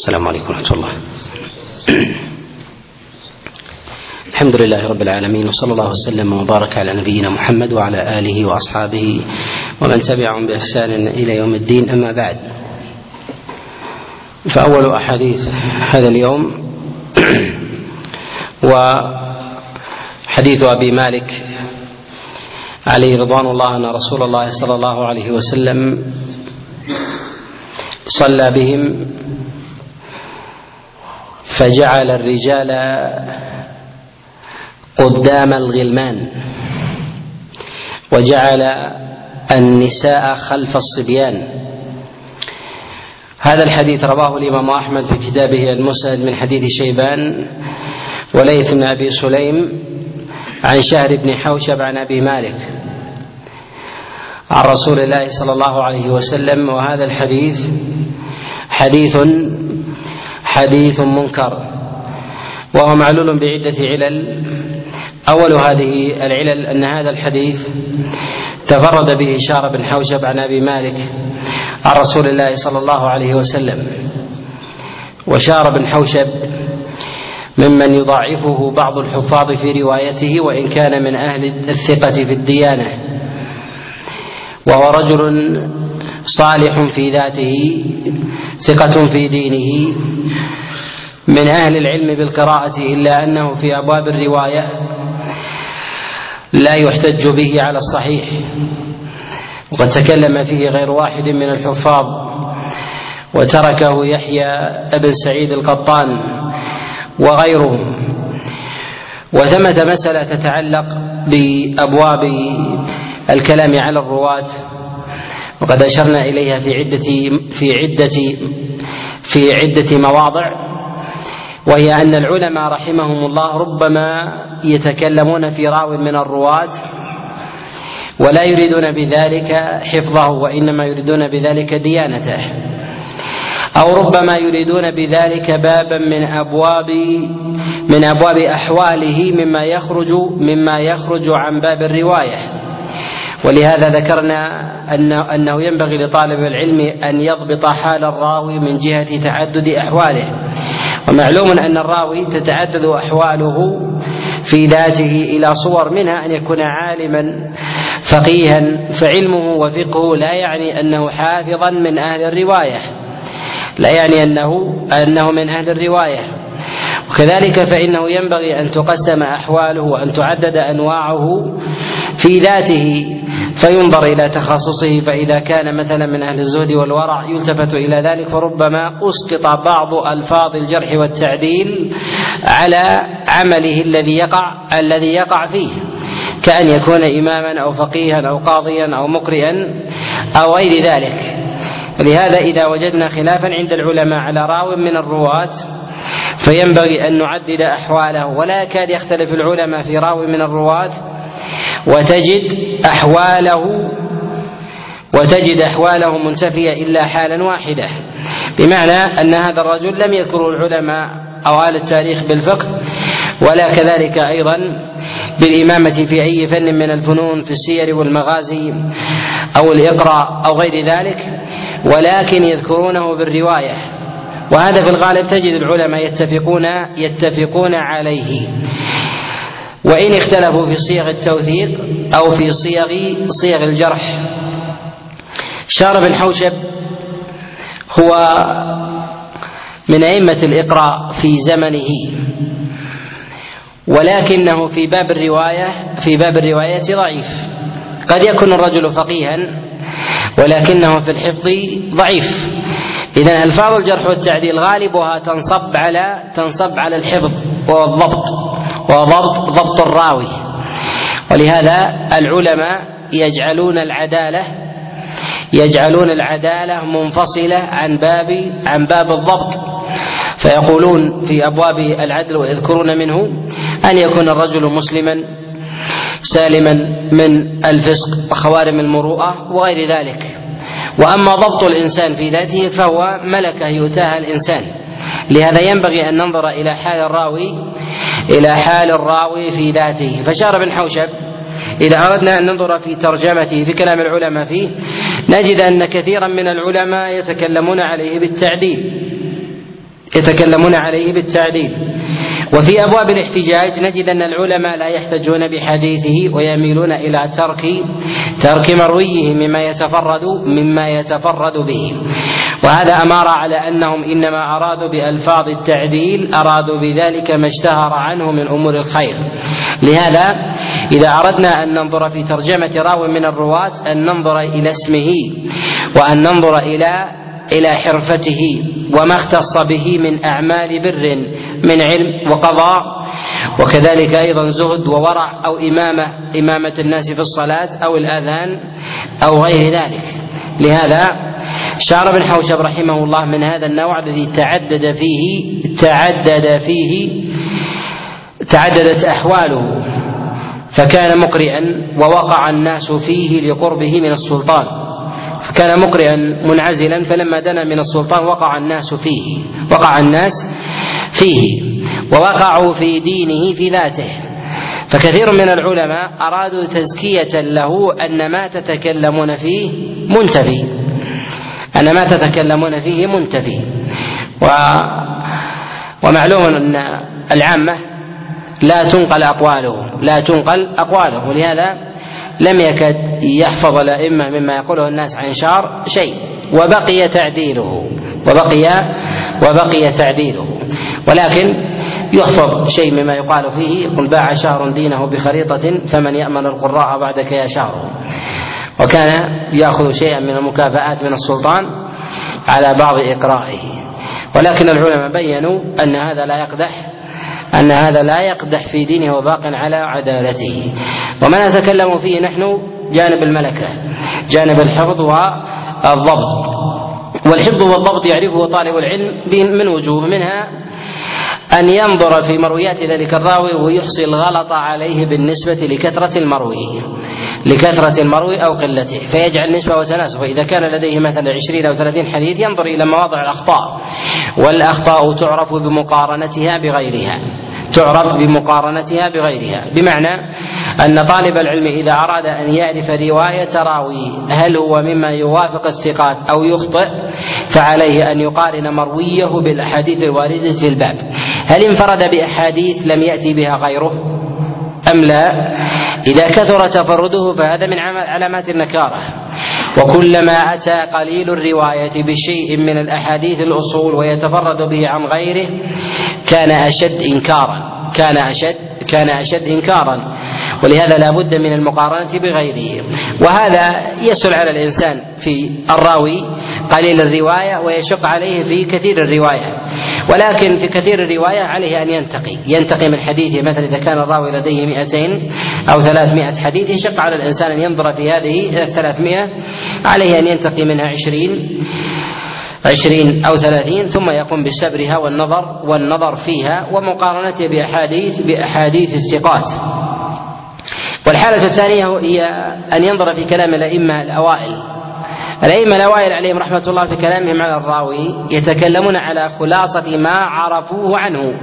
السلام عليكم ورحمة الله. الحمد لله رب العالمين، وصلى الله وسلم وبارك على نبينا محمد وعلى آله وأصحابه ومن تبعهم بإحسان إلى يوم الدين. أما بعد، فأول أحاديث هذا اليوم وحديث أبي مالك عليه رضوان الله أن رسول الله صلى الله عليه وسلم صلى بهم فجعل الرجال قدام الغلمان وجعل النساء خلف الصبيان. هذا الحديث رواه الإمام أحمد في كتابه المسند من حديث شيبان وليث بن أبي سليم عن شهر بن حوشب عن أبي مالك عن رسول الله صلى الله عليه وسلم. وهذا الحديث حديث منكر، وهو معلول بعدة علل. أول هذه العلل أن هذا الحديث تفرد به شهر بن حوشب عن أبي مالك عن رسول الله صلى الله عليه وسلم، وشهر بن حوشب ممن يضاعفه بعض الحفاظ في روايته وإن كان من أهل الثقة في الديانة، وهو رجل صالح في ذاته ثقة في دينه من أهل العلم بالقراءة، إلا أنه في أبواب الرواية لا يحتج به على الصحيح، وقد تكلم فيه غير واحد من الحفاظ وتركه يحيى ابن سعيد القطان وغيره. وثمة مسألة تتعلق بأبواب الكلام على الرواة، وقد أشرنا إليها في عدة مواضع، وهي أن العلماء رحمهم الله ربما يتكلمون في راو من الرواة ولا يريدون بذلك حفظه، وإنما يريدون بذلك ديانته، أو ربما يريدون بذلك بابا من أبواب أحواله مما يخرج عن باب الرواية. ولهذا ذكرنا أنه ينبغي لطالب العلم أن يضبط حال الراوي من جهة تعدد أحواله. ومعلوم أن الراوي تتعدد أحواله في ذاته إلى صور، منها أن يكون عالما فقيها فعلمه وفقهه لا يعني أنه حافظا من أهل الرواية، لا يعني أنه من أهل الرواية. وكذلك فإنه ينبغي أن تقسم أحواله وأن تعدد أنواعه في ذاته، فينظر إلى تخصصه، فإذا كان مثلا من أهل الزهد والورع يلتفت إلى ذلك، فربما أسقط بعض ألفاظ الجرح والتعديل على عمله الذي يقع فيه، كأن يكون إماما أو فقيها أو قاضيا أو مقرئا أو غير ذلك. ولهذا إذا وجدنا خلافا عند العلماء على راو من الرواة فينبغي أن نعدد أحواله، ولا يكاد يختلف العلماء في راو من الرواة وتجد أحواله منتفية إلا حالا واحدة، بمعنى أن هذا الرجل لم يذكره العلماء أو أهل التاريخ بالفقه، ولا كذلك أيضا بالإمامة في أي فن من الفنون في السير والمغازي أو الإقراء أو غير ذلك، ولكن يذكرونه بالرواية. وهذا في الغالب تجد العلماء يتفقون عليه، وإن اختلفوا في صيغ التوثيق أو في صيغ الجرح. شهر بن حوشب هو من أئمة الإقراء في زمنه، ولكنه في باب الرواية ضعيف. قد يكون الرجل فقيها ولكنه في الحفظ ضعيف. إذن ألفاظ الجرح والتعديل غالبها تنصب على الحفظ وضبط الراوي. ولهذا العلماء يجعلون العدالة منفصلة عن باب الضبط، فيقولون في أبواب العدل ويذكرون منه أن يكون الرجل مسلما سالما من الفسق وخوارم المروءة وغير ذلك. وأما ضبط الإنسان في ذاته فهو ملكة يؤتاها الإنسان. لهذا ينبغي أن ننظر إلى حال الراوي في ذاته. فشهر بن حوشب إذا أردنا أن ننظر في ترجمته في كلام العلماء فيه نجد أن كثيرا من العلماء يتكلمون عليه بالتعديل، يتكلمون عليه بالتعديل. وفي أبواب الاحتجاج نجد أن العلماء لا يحتجون بحديثه ويميلون إلى ترك مرويه مما يتفرد به، وهذا أمر على أنهم إنما أرادوا بألفاظ التعديل أرادوا بذلك ما اشتهر عنه من أمور الخير. لهذا إذا أردنا أن ننظر في ترجمة راو من الرواة أن ننظر إلى اسمه، وأن ننظر إلى حرفته وما اختص به من أعمال بر من علم وقضاء، وكذلك أيضا زهد وورع أو إمامة الناس في الصلاة أو الآذان أو غير ذلك. لهذا شعر بن حوشب رحمه الله من هذا النوع الذي تعددت أحواله، فكان مقرئا ووقع الناس فيه لقربه من السلطان، فكان مقرئا منعزلا، فلما دنا من السلطان وقع الناس فيه ووقعوا في دينه في ذاته. فكثير من العلماء أرادوا تزكية له أن ما تتكلمون فيه منتفي، ومعلوم أن العامة لا تنقل أقواله، ولهذا لم يكد يحفظ الأئمة مما يقوله الناس عن شعر شيء، وبقي تعديله، ولكن يحفظ شيء مما يقال فيه: قل باع شهر دينه بخريطة فمن يأمن القراء بعدك يا شهر. وكان يأخذ شيئا من المكافآت من السلطان على بعض إقرائه، ولكن العلماء بينوا أن هذا لا يقدح في دينه وباق على عدالته. وما نتكلم فيه نحن جانب الملكة، جانب الحفظ والضبط، والحفظ والضبط يعرفه طالب العلم من وجوه، منها أن ينظر في مرويات ذلك الراوي ويحصي الغلط عليه بالنسبة لكثرة المروي أو قلته، فيجعل نسبة وتناسب. إذا كان لديه مثلا 20 أو 30 حديث ينظر إلى مواضع الأخطاء، والأخطاء تعرف بمقارنتها بغيرها، بمعنى أن طالب العلم إذا أراد أن يعرف رواية راوي هل هو مما يوافق الثقات أو يخطئ، فعليه أن يقارن مرويه بالأحاديث الواردة في الباب، هل انفرد بأحاديث لم يأتي بها غيره أم لا؟ إذا كثر تفرده فهذا من علامات النكارة. وكلما أتى قليل الرواية بشيء من الأحاديث الأصول ويتفرد به عن غيره كان أشد إنكارا، ولهذا لا بد من المقارنة بغيره. وهذا يسهل على الإنسان في الراوي قليل الرواية ويشق عليه في كثير الرواية، ولكن في كثير الرواية عليه أن ينتقي من حديثه. مثلا إذا كان الراوي لديه 200 أو 300 حديث، يشق على الإنسان أن ينظر في هذه 300، عليه أن ينتقي منها 20 أو 30، ثم يقوم بسبرها والنظر فيها ومقارنتها بأحاديث الثقات. والحالة الثانية هي أن ينظر في كلام الأئمة الأوائل عليهم رحمة الله في كلامهم على الراوي، يتكلمون على خلاصة ما عرفوه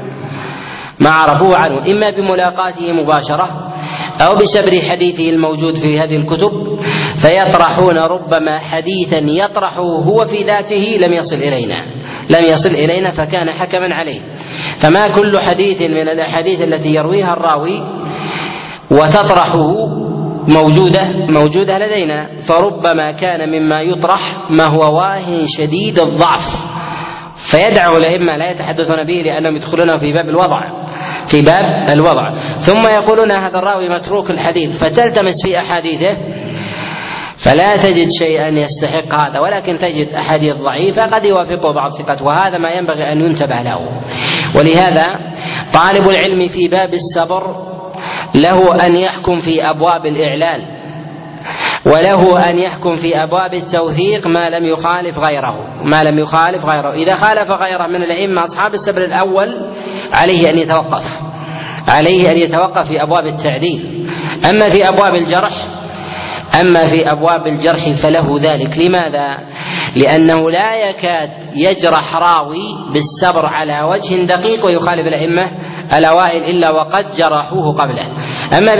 عنه إما بملاقاته مباشرة أو بسبر حديثه الموجود في هذه الكتب، فيطرحون ربما حديثا يطرحه هو في ذاته لم يصل إلينا فكان حكما عليه. فما كل حديث من الأحاديث التي يرويها الراوي وتطرحه موجودة لدينا، فربما كان مما يطرح ما هو واهن شديد الضعف، فيدعو الأئمة لا يتحدثون به لأنهم يدخلونه في باب الوضع، ثم يقولون هذا الراوي متروك الحديث، فتلتمس في أحاديثه فلا تجد شيئا يستحق هذا، ولكن تجد أحاديث ضعيفة قد يوافقه بعض الثقات، وهذا ما ينبغي أن ينتبه له. ولهذا طالب العلم في باب الصبر له أن يحكم في أبواب الإعلال، وله أن يحكم في أبواب التوثيق ما لم يخالف غيره. إذا خالف غيره من الأئمة أصحاب السبر الأول عليه أن يتوقف في أبواب التعديل. أما في أبواب الجرح فله ذلك. لماذا؟ لأنه لا يكاد يجرح راوي بالسبر على وجه دقيق ويخالف الأئمة الأوائل إلا وقد جرحوه قبله. أما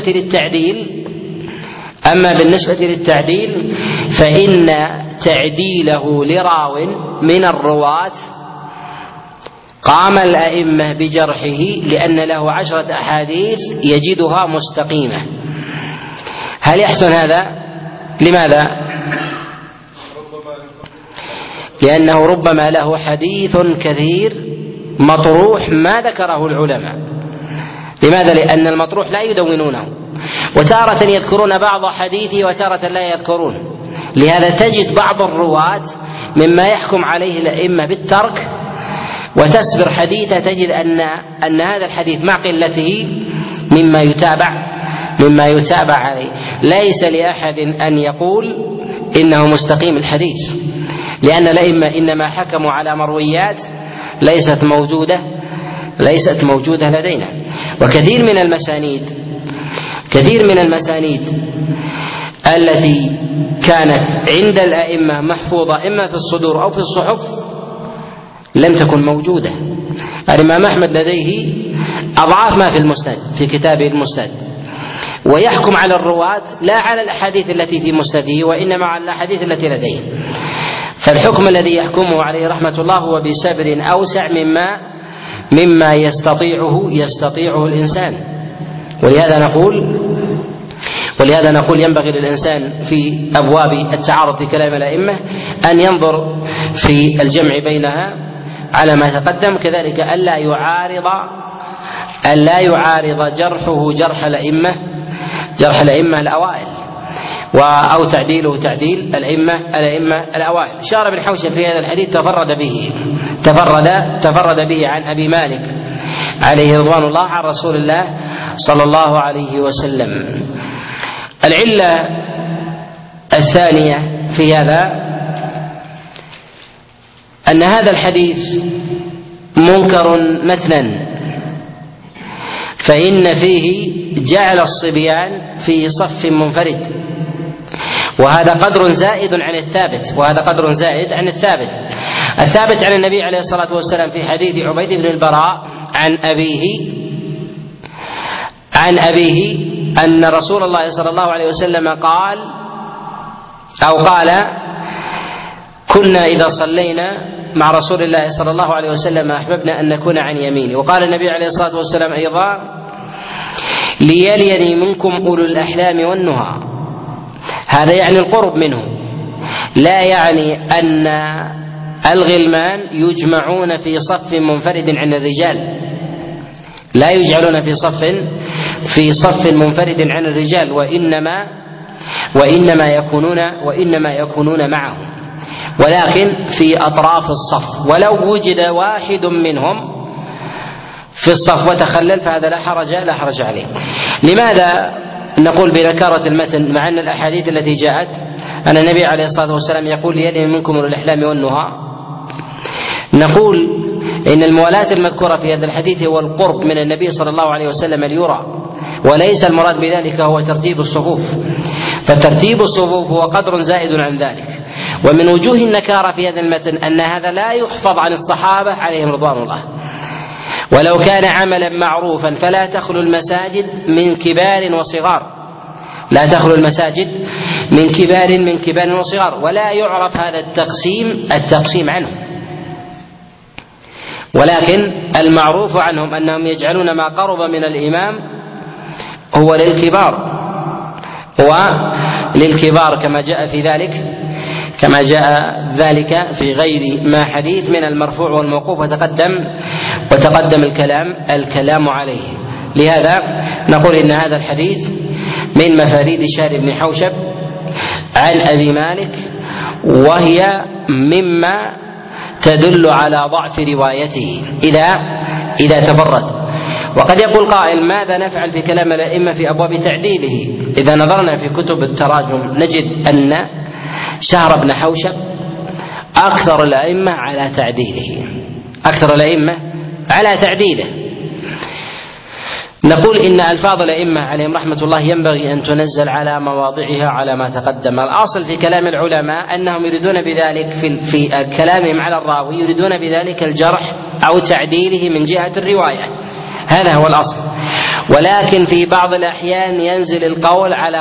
بالنسبة للتعديل فإن تعديله لراو من الرواة قام الأئمة بجرحه لأن له 10 أحاديث يجدها مستقيمة. هل يحسن هذا؟ لماذا؟ لأنه ربما له حديث كثير مطروح ما ذكره العلماء. لماذا؟ لأن المطروح لا يدونونه، وتارة يذكرون بعض حديثه وتارة لا يذكرون. لهذا تجد بعض الرواة مما يحكم عليه الأئمة بالترك، وتسبر حديثه تجد أن هذا الحديث مع قلته مما يتابع عليه. ليس لأحد أن يقول إنه مستقيم الحديث، لأن الأئمة إنما حكموا على مرويات ليست موجودة لدينا. وكثير من المسانيد التي كانت عند الأئمة محفوظة إما في الصدور أو في الصحف لم تكن موجودة. الإمام أحمد لديه أضعاف ما في المسند في كتابه المسند، ويحكم على الرواة لا على الأحاديث التي في مسنده وإنما على الأحاديث التي لديه. فالحكم الذي يحكمه عليه رحمة الله هو بسبر أوسع مما يستطيعه الإنسان. ولهذا نقول ينبغي للإنسان في أبواب التعارض في كلام الأئمة أن ينظر في الجمع بينها على ما تقدم، كذلك ألا يعارض جرحه جرح الأئمة الأوائل أو تعديله تعديل الأئمة الأوائل. شار بن حوشب في هذا الحديث تفرد به عن أبي مالك عليه رضوان الله عن رسول الله صلى الله عليه وسلم. العلة الثانية في هذا أن هذا الحديث منكر متنا، فإن فيه جعل الصبيان في صف منفرد، وهذا قدر زائد عن الثابت. الثابت عن النبي عليه الصلاة والسلام في حديث عبيد بن البراء عن أبيه أن رسول الله صلى الله عليه وسلم قال كنا إذا صلينا مع رسول الله صلى الله عليه وسلم أحببنا أن نكون عن يمينه. وقال النبي عليه الصلاة والسلام أيضا ليليني منكم أولو الأحلام والنهى. هذا يعني القرب منه، لا يعني أن الغلمان يجمعون في صف منفرد عن الرجال، لا يجعلون في صف منفرد عن الرجال، وإنما يكونون معهم، ولكن في أطراف الصف. ولو وجد واحد منهم في الصف وتخلل فهذا لا حرج عليه. لماذا نقول بنكارة المتن مع أن الأحاديث التي جاءت أن النبي عليه الصلاة والسلام يقول ليلي منكم أولو الأحلام والنهى؟ نقول إن الموالاة المذكورة في هذا الحديث هو القرب من النبي صلى الله عليه وسلم ليرى، وليس المراد بذلك هو ترتيب الصفوف، فترتيب الصفوف هو قدر زائد عن ذلك. ومن وجوه النكارة في هذا المتن أن هذا لا يحفظ عن الصحابة عليهم رضوان الله، ولو كان عملا معروفا فلا تخلو المساجد من كبار وصغار، من كبار وصغار، ولا يعرف هذا التقسيم عنه. ولكن المعروف عنهم أنهم يجعلون ما قرب من الإمام هو للكبار كما جاء ذلك في غير ما حديث من المرفوع والموقوف، وتقدم الكلام عليه. لهذا نقول إن هذا الحديث من مفاريد شار بن حوشب عن أبي مالك، وهي مما تدل على ضعف روايته إذا تفرد. وقد يقول قائل ماذا نفعل في كلام الأئمة في أبواب تعديله؟ إذا نظرنا في كتب التراجم نجد أن شهر بن حوشب أكثر الأئمة على تعديله. نقول إن ألفاظ الأئمة عليهم رحمة الله ينبغي أن تنزل على مواضعها على ما تقدم. الأصل في كلام العلماء أنهم يريدون بذلك في كلامهم على الراوي يريدون بذلك الجرح أو تعديله من جهة الرواية، هذا هو الأصل. ولكن في بعض الأحيان ينزل القول على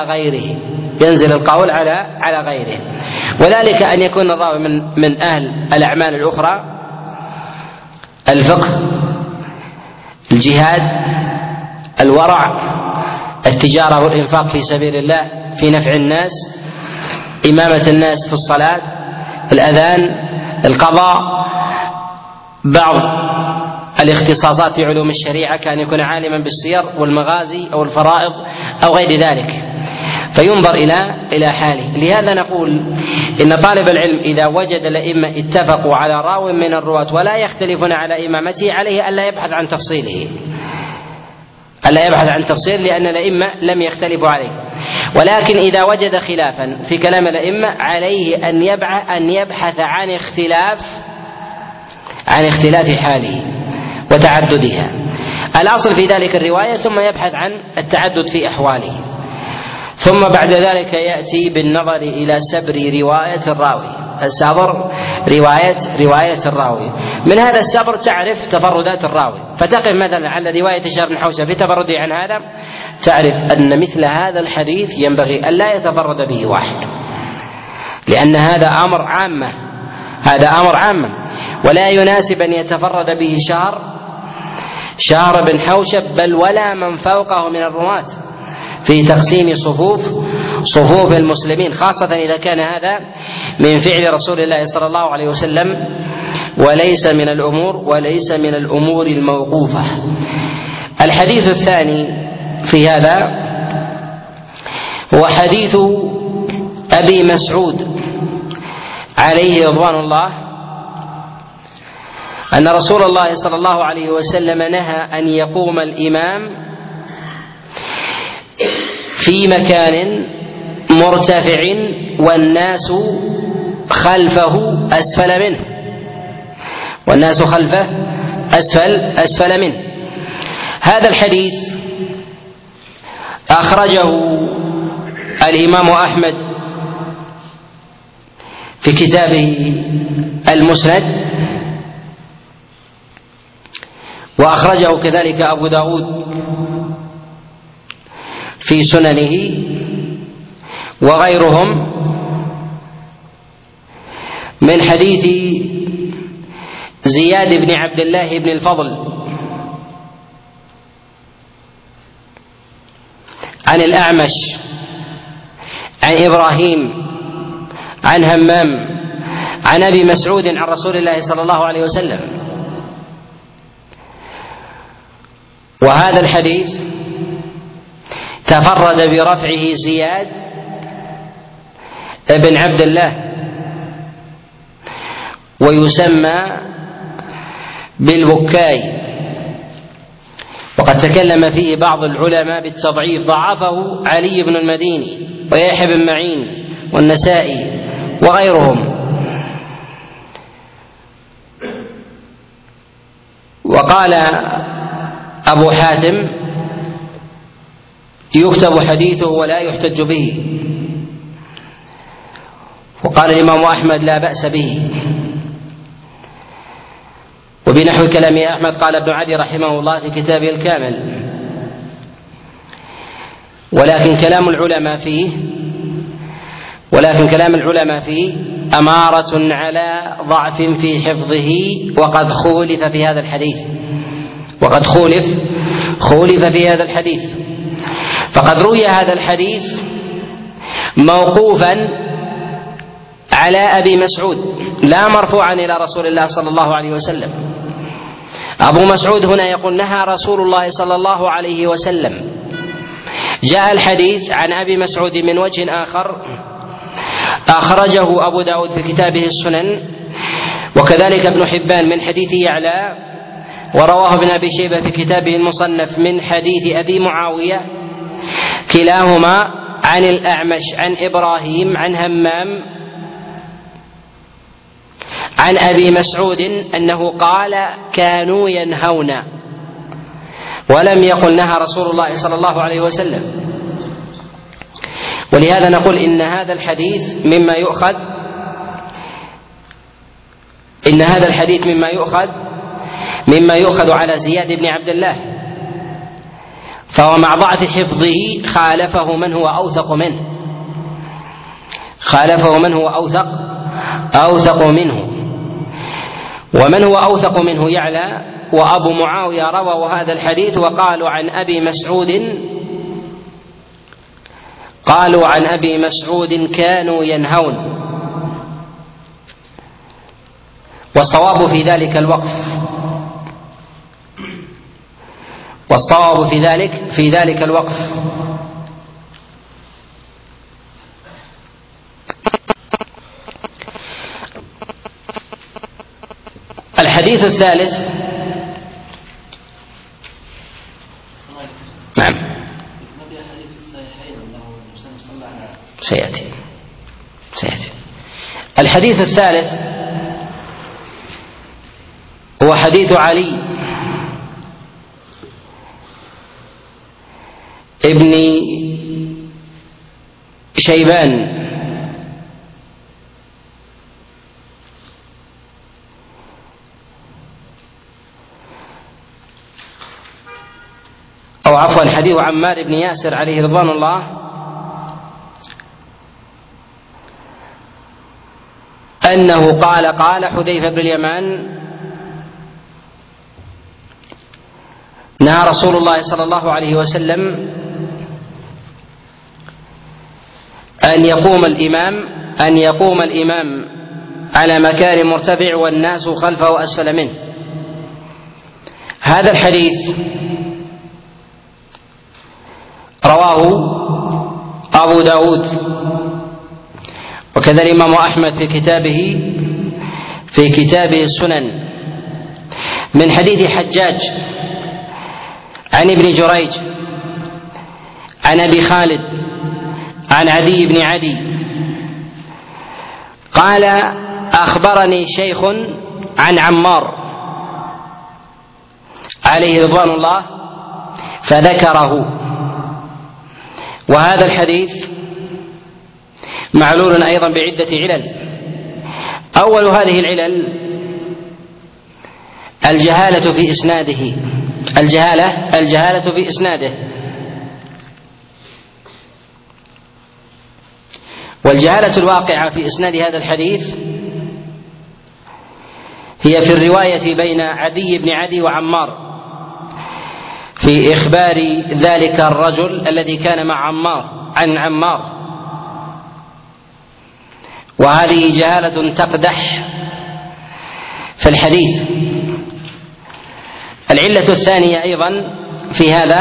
غيره، وذلك أن يكون الراوي من أهل الأعمال الأخرى الفقه، الجهاد، الورع، التجارة والإنفاق في سبيل الله في نفع الناس، إمامة الناس في الصلاة، الأذان، القضاء، بعض الاختصاصات في علوم الشريعة كان يكون عالما بالسير والمغازي أو الفرائض أو غير ذلك، فينظر إلى حاله. لهذا نقول إن طالب العلم إذا وجد الأئمة اتفقوا على راو من الرواة ولا يختلفون على إمامته عليه ألا يبحث عن تفصيله، لأن الأئمة لم يختلفوا عليه. ولكن إذا وجد خلافا في كلام الأئمة عليه أن يبحث عن اختلاف حاله وتعددها. الأصل في ذلك الرواية، ثم يبحث عن التعدد في أحواله، ثم بعد ذلك يأتي بالنظر إلى سبر رواية الراوي، السبر رواية الراوي. من هذا السبر تعرف تفردات الراوي، فتقف مثلا على رواية هشام بن حوشب في تفرده عن هذا، تعرف أن مثل هذا الحديث ينبغي أن لا يتفرد به واحد، لأن هذا أمر عام، ولا يناسب أن يتفرد به شهر بن حوشب بل ولا من فوقه من الرواة في تقسيم صفوف المسلمين، خاصة إذا كان هذا من فعل رسول الله صلى الله عليه وسلم وليس من الأمور الموقوفة. الحديث الثاني في هذا هو حديث أبي مسعود عليه رضوان الله أن رسول الله صلى الله عليه وسلم نهى أن يقوم الإمام في مكان مرتفع والناس خلفه أسفل منه. هذا الحديث أخرجه الإمام أحمد في كتابه المسند، وأخرجه كذلك أبو داود في سننه وغيرهم من حديث زياد بن عبد الله بن الفضل عن الأعمش عن إبراهيم عن همام عن أبي مسعود عن رسول الله صلى الله عليه وسلم. وهذا الحديث تفرد برفعه زياد بن عبد الله، ويسمى بالبكاي، وقد تكلم فيه بعض العلماء بالتضعيف، ضعفه علي بن المديني ويحيى بن معين والنسائي وغيرهم. وقال أبو حاتم يكتب حديثه ولا يحتج به، وقال الإمام أحمد لا بأس به. وبنحو كلام أحمد قال ابن عدي رحمه الله في كتابه الكامل. ولكن كلام العلماء فيه أمارة على ضعف في حفظه، وقد خولف في هذا الحديث. فقد روي هذا الحديث موقوفا على أبي مسعود لا مرفوعا إلى رسول الله صلى الله عليه وسلم. أبو مسعود هنا يقول نهى رسول الله صلى الله عليه وسلم. جاء الحديث عن أبي مسعود من وجه آخر أخرجه أبو داود في كتابه السنن، وكذلك ابن حبان من حديث يعلى، ورواه ابن أبي شيبة في كتابه المصنف من حديث أبي معاوية، كلاهما عن الأعمش عن إبراهيم عن همام عن أبي مسعود أنه قال كانوا ينهون، ولم يقل نهى رسول الله صلى الله عليه وسلم. ولهذا نقول إن هذا الحديث مما يؤخذ على زياد بن عبد الله، فهو مع ضعف حفظه خالفه من هو أوثق منه. ومن هو أوثق منه يعلى وأبو معاوية رووا هذا الحديث وقالوا عن أبي مسعود كانوا ينهون، والصواب في ذلك الوقف. الحديث الثالث. نعم سيأتي. الحديث الثالث هو حديث علي ابن شيبان أو عفوا حديث عمار بن ياسر عليه رضوان الله أنه قال حذيفة بن اليمان: نهى رسول الله صلى الله عليه وسلم أن يقوم الإمام على مكان مرتفع والناس خلفه وأسفل منه. هذا الحديث رواه أبو داود وكذا الإمام أحمد في كتابه السنن من حديث حجاج عن ابن جريج عن أبي خالد عن عدي بن عدي قال: أخبرني شيخ عن عمار عليه رضوان الله فذكره. وهذا الحديث معلول أيضا بعدة علل. أول هذه العلل الجهالة في إسناده، والجهالة الواقعة في إسناد هذا الحديث هي في الرواية بين عدي بن عدي وعمار في إخبار ذلك الرجل الذي كان مع عن عمار، وهذه جهالة تقدح في الحديث. العلة الثانية أيضا في هذا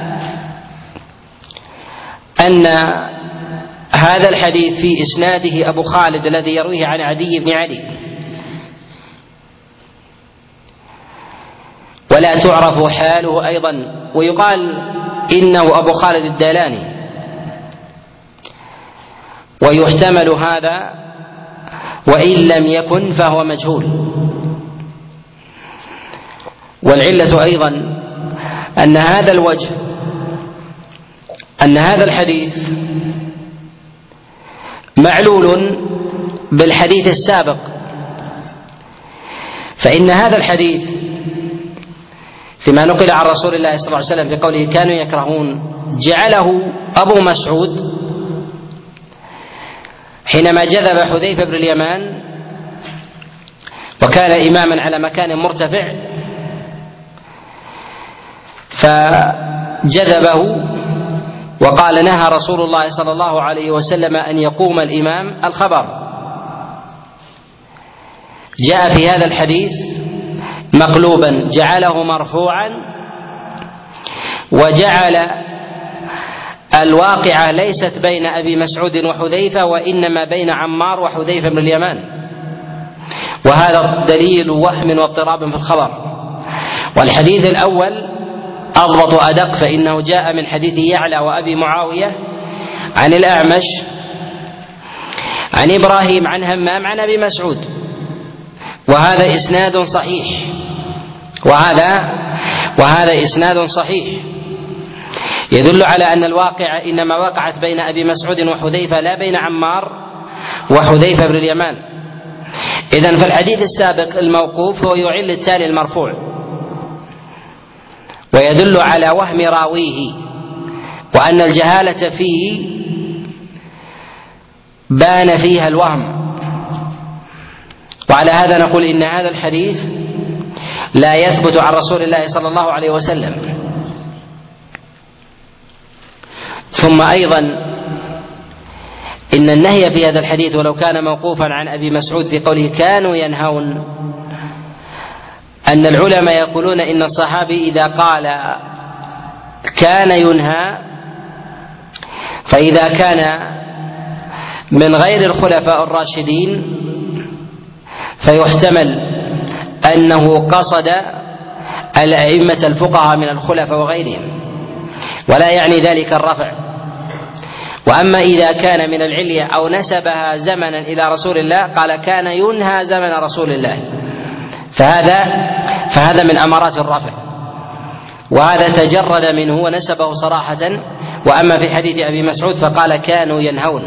أن هذا الحديث في إسناده أبو خالد الذي يرويه عن عدي بن عدي، ولا تعرف حاله أيضا، ويقال إنه أبو خالد الدالاني، ويحتمل هذا وإن لم يكن فهو مجهول. والعلة أيضا أن هذا الحديث معلول بالحديث السابق، فإن هذا الحديث فيما نقل عن رسول الله صلى الله عليه وسلم في قوله كانوا يكرهون جعله أبو مسعود حينما جذب حذيفة بن اليمان وكان إماما على مكان مرتفع فجذبه وقال: نهى رسول الله صلى الله عليه وسلم أن يقوم الإمام. الخبر جاء في هذا الحديث مقلوبا، جعله مرفوعا وجعل الواقعة ليست بين أبي مسعود وحذيفة وإنما بين عمار وحذيفة بن اليمان، وهذا دليل وهم واضطراب في الخبر. والحديث الأول أضبط أدق، فإنه جاء من حديث يعلى وأبي معاوية عن الأعمش عن إبراهيم عن همام عن أبي مسعود، وهذا إسناد صحيح يدل على أن الواقع إنما وقعت بين أبي مسعود وحذيفة لا بين عمار وحذيفة بن اليمان. إذن فالحديث السابق الموقوف هو يعل التالي المرفوع، ويدل على وهم راويه، وأن الجهالة فيه بان فيها الوهم، وعلى هذا نقول إن هذا الحديث لا يثبت عن رسول الله صلى الله عليه وسلم. ثم أيضا إن النهي في هذا الحديث ولو كان موقوفا عن أبي مسعود في قوله كانوا ينهون، أن العلماء يقولون إن الصحابي إذا قال كان ينهى فإذا كان من غير الخلفاء الراشدين فيحتمل أنه قصد الأئمة الفقهاء من الخلفاء وغيرهم، ولا يعني ذلك الرفع. وأما إذا كان من العلية أو نسبها زمنا إلى رسول الله قال كان ينهى زمن رسول الله، فهذا من أمارات الرفع، وهذا تجرد منه ونسبه صراحة. وأما في حديث أبي مسعود فقال كانوا ينهون،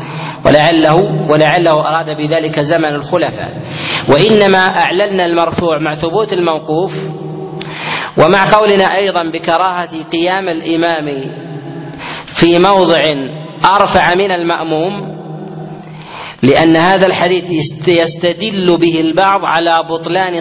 ولعله أراد بذلك زمن الخلفاء. وإنما أعللنا المرفوع مع ثبوت الموقوف، ومع قولنا أيضا بكراهة قيام الإمام في موضع أرفع من المأموم، لأن هذا الحديث يستدل به البعض على بطلان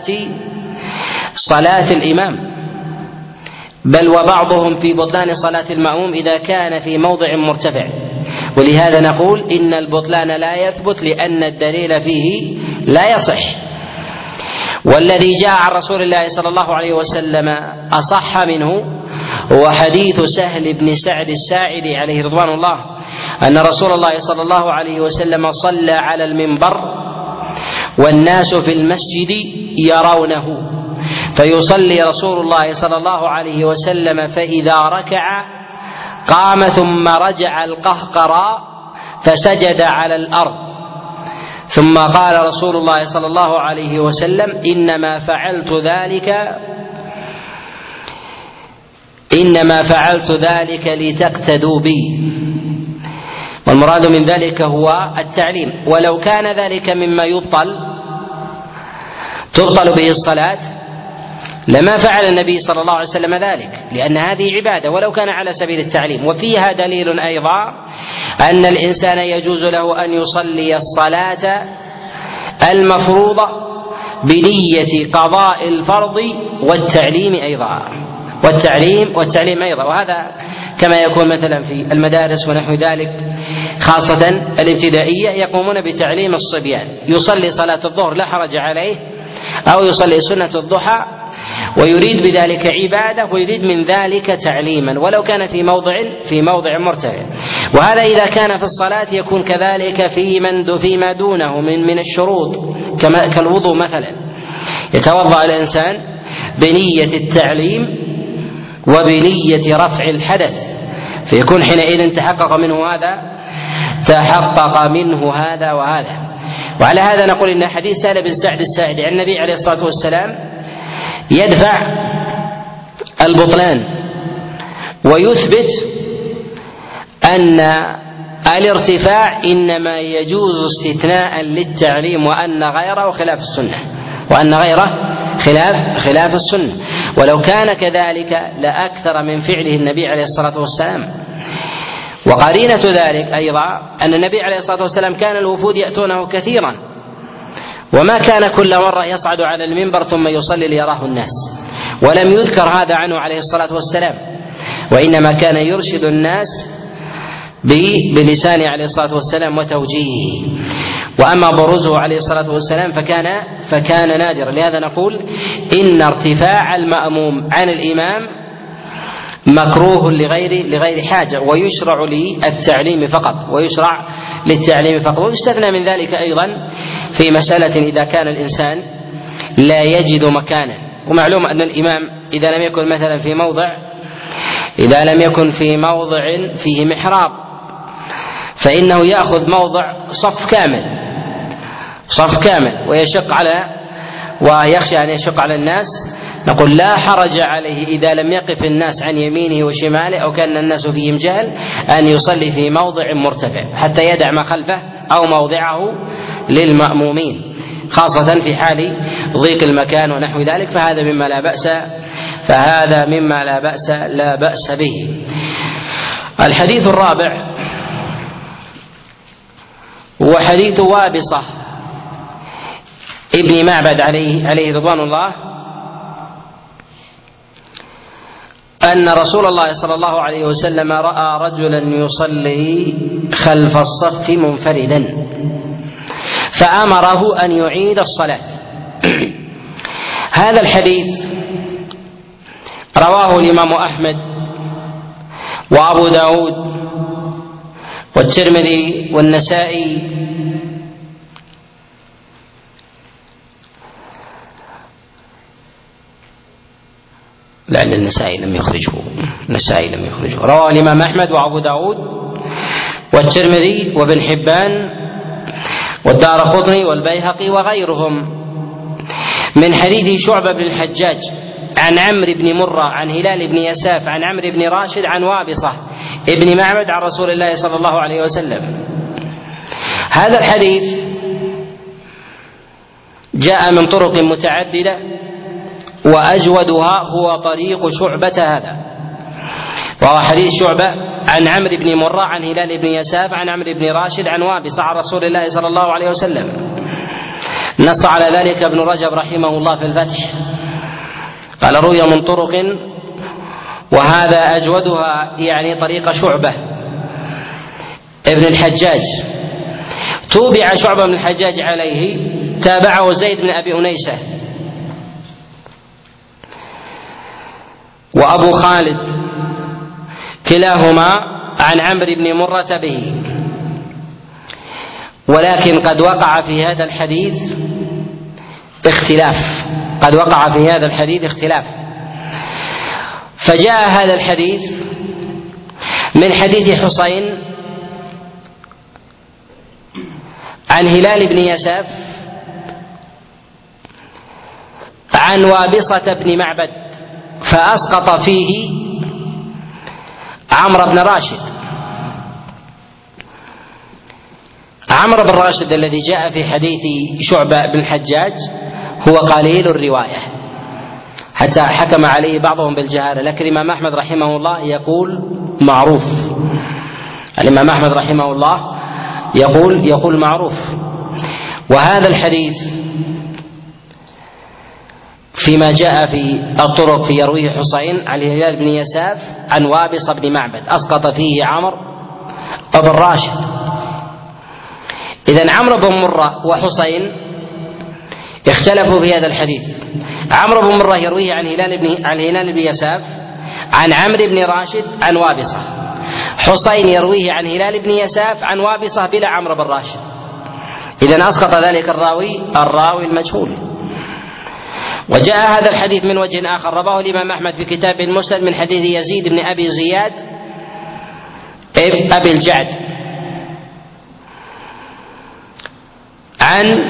صلاة الإمام، بل وبعضهم في بطلان صلاة المأموم إذا كان في موضع مرتفع. ولهذا نقول إن البطلان لا يثبت لأن الدليل فيه لا يصح. والذي جاء عن رسول الله صلى الله عليه وسلم أصح منه هو حديث سهل بن سعد الساعدي عليه رضوان الله أن رسول الله صلى الله عليه وسلم صلى على المنبر والناس في المسجد يرونه، فيصلي رسول الله صلى الله عليه وسلم فإذا ركع قام ثم رجع القهقرى فسجد على الأرض، ثم قال رسول الله صلى الله عليه وسلم إنما فعلت ذلك لتقتدوا بي. والمراد من ذلك هو التعليم. ولو كان ذلك مما تبطل به الصلاة لما فعل النبي صلى الله عليه وسلم ذلك، لأن هذه عبادة ولو كان على سبيل التعليم. وفيها دليل أيضا أن الإنسان يجوز له أن يصلي الصلاة المفروضة بنية قضاء الفرض والتعليم أيضا. وهذا كما يكون مثلا في المدارس ونحو ذلك، خاصة الابتدائية يقومون بتعليم الصبيان، يصلي صلاة الظهر لا حرج عليه، أو يصلي سنة الضحى، ويريد بذلك عبادة ويريد من ذلك تعليما ولو كان في موضع مرتفع. وهذا إذا كان في الصلاة يكون كذلك فيما دونه من الشروط كالوضوء مثلا، يتوضأ الإنسان بنية التعليم وبنية رفع الحدث، فيكون حينئذ تحقق منه هذا وهذا. وعلى هذا نقول إن حديث سهل بن سعد الساعدي عن النبي عليه الصلاة والسلام يدفع البطلان ويثبت أن الارتفاع إنما يجوز استثناء للتعليم، وأن غيره خلاف السنة. ولو كان كذلك لأكثر من فعله النبي عليه الصلاة والسلام. وقرينة ذلك أيضا أن النبي عليه الصلاة والسلام كان الوفود يأتونه كثيرا، وما كان كل مرة يصعد على المنبر ثم يصلي ليراه الناس، ولم يذكر هذا عنه عليه الصلاة والسلام، وإنما كان يرشد الناس بلسانه عليه الصلاة والسلام وتوجيهه. وأما بروزه عليه الصلاة والسلام فكان نادرا. لهذا نقول إن ارتفاع المأموم عن الإمام مكروه لغير حاجة، ويشرع للتعليم فقط. ويستثنى من ذلك أيضا في مسألة إذا كان الإنسان لا يجد مكانا. ومعلوم أن الإمام إذا لم يكن مثلا في موضع فيه محراب فإنه يأخذ موضع صف كامل ويخشى أن يشق على الناس. نقول لا حرج عليه إذا لم يقف الناس عن يمينه وشماله أو كان الناس فيهم جهل أن يصلي في موضع مرتفع حتى يدع ما خلفه أو موضعه للمأمومين، خاصة في حال ضيق المكان ونحو ذلك. فهذا مما لا بأس به. الحديث الرابع هو حديث وابصة ابن معبد عليه رضوان الله أن رسول الله صلى الله عليه وسلم رأى رجلا يصلي خلف الصف منفردا فأمره أن يعيد الصلاة. هذا الحديث رواه الإمام أحمد وأبو داود والترمذي والنسائي لأن النسائي لم يخرجه رواه الإمام أحمد وأبو داود والترمذي وابن حبان والدارقطني والبيهقي وغيرهم من حديث شعبة بن الحجاج عن عمرو بن مرة عن هلال بن يساف عن عمرو بن راشد عن وابصة ابن معبد عن رسول الله صلى الله عليه وسلم. هذا الحديث جاء من طرق متعددة وأجودها هو طريق شعبة هذا، وهو حديث شعبة عن عمرو بن مرة عن هلال بن يساف عن عمرو بن راشد عن وابصة عن رسول الله صلى الله عليه وسلم. نص على ذلك ابن رجب رحمه الله في الفتح، قال روي من طرق وهذا أجودها يعني طريق شعبة ابن الحجاج. توبع شعبة بن الحجاج عليه، تابعه زيد بن أبي أنيسة وأبو خالد كلاهما عن عمرو بن مرة به، ولكن قد وقع في هذا الحديث اختلاف، فجاء هذا الحديث من حديث حسين عن هلال بن يساف عن وابصة بن معبد فأسقط فيه عمرو بن راشد. عمرو بن راشد الذي جاء في حديث شعبة بن الحجاج هو قليل الرواية حتى حكم عليه بعضهم بالجهالة، لكن الإمام أحمد رحمه الله يقول معروف. الإمام أحمد رحمه الله يقول معروف. وهذا الحديث فيما جاء في الطرق في يرويه حسين عن هلال بن يساف عن وابصة بن معبد أسقط فيه عمرو بن راشد. إذن عمرو بن مرة وحسين اختلفوا في هذا الحديث. عمرو بن مرة يرويه عن هلال بن يساف عن عمرو بن راشد عن وابصة. حسين يرويه عن هلال بن يساف عن وابصة بلا عمرو بن راشد. إذن أسقط ذلك الراوي المجهول. وجاء هذا الحديث من وجه آخر رواه الإمام أحمد في كتاب المسند من حديث يزيد بن أبي زياد أبي الجعد عن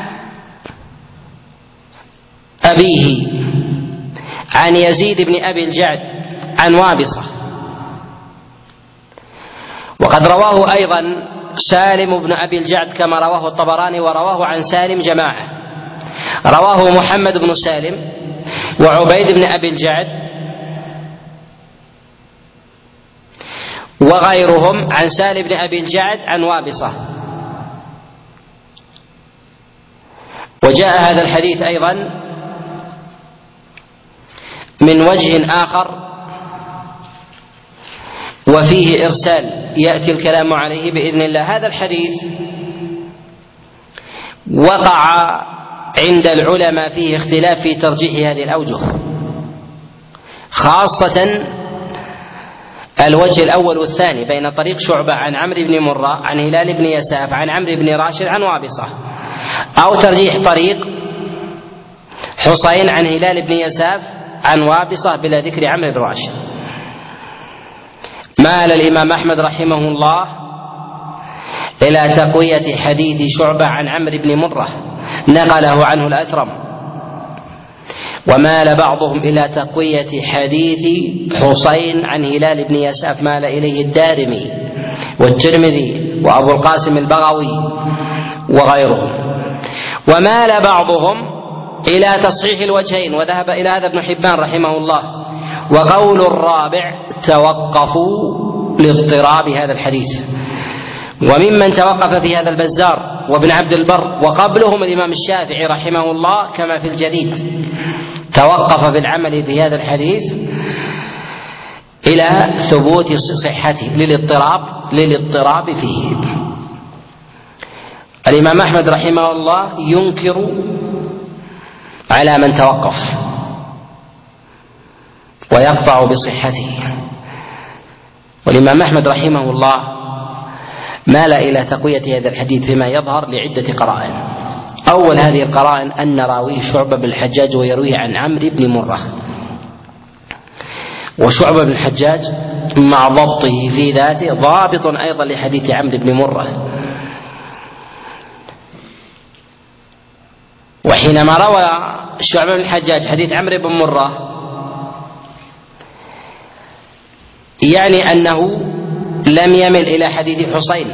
أبيه عن يزيد بن أبي الجعد عن وابصة. وقد رواه أيضا سالم بن أبي الجعد كما رواه الطبراني، ورواه عن سالم جماعة، رواه محمد بن سالم وعبيد بن أبي الجعد وغيرهم عن سالم بن أبي الجعد عن وابصة. وجاء هذا الحديث أيضا من وجه آخر وفيه إرسال يأتي الكلام عليه بإذن الله. هذا الحديث وقع عند العلماء فيه اختلاف في ترجيح هذه الأوجه، خاصة الوجه الأول والثاني بين طريق شعبة عن عمرو بن مرة عن هلال بن يساف عن عمرو بن راشد عن وابصة، أو ترجيح طريق حسين عن هلال بن يساف عن وابصة بلا ذكر عمرو بن راشد. مال الإمام أحمد رحمه الله إلى تقوية حديث شعبة عن عمرو بن مرة نقله عنه الأثرم، ومال بعضهم إلى تقوية حديث حسين عن هلال بن يساف، مال إليه الدارمي والترمذي وأبو القاسم البغوي وغيرهم. ومال بعضهم إلى تصحيح الوجهين، وذهب إلى هذا ابن حبان رحمه الله. وقول الرابع توقفوا لاضطراب هذا الحديث. وممن توقف في هذا البزار وابن عبد البر وقبلهم الإمام الشافعي رحمه الله كما في الجديد توقف بالعمل في هذا الحديث إلى ثبوت صحته للاضطراب فيه. الإمام أحمد رحمه الله ينكر على من توقف ويقطع بصحته، والإمام أحمد رحمه الله مال إلى تقوية هذا الحديث فيما يظهر لعدة قرائن. أول هذه القرائن أن راويه شعبة بن الحجاج ويرويه عن عمرو بن مرة، وشعبة بن الحجاج مع ضبطه في ذاته ضابط أيضا لحديث عمرو بن مرة، وحينما روى شعبة بن الحجاج حديث عمرو بن مرة يعني أنه لم يمل إلى حديث حسين،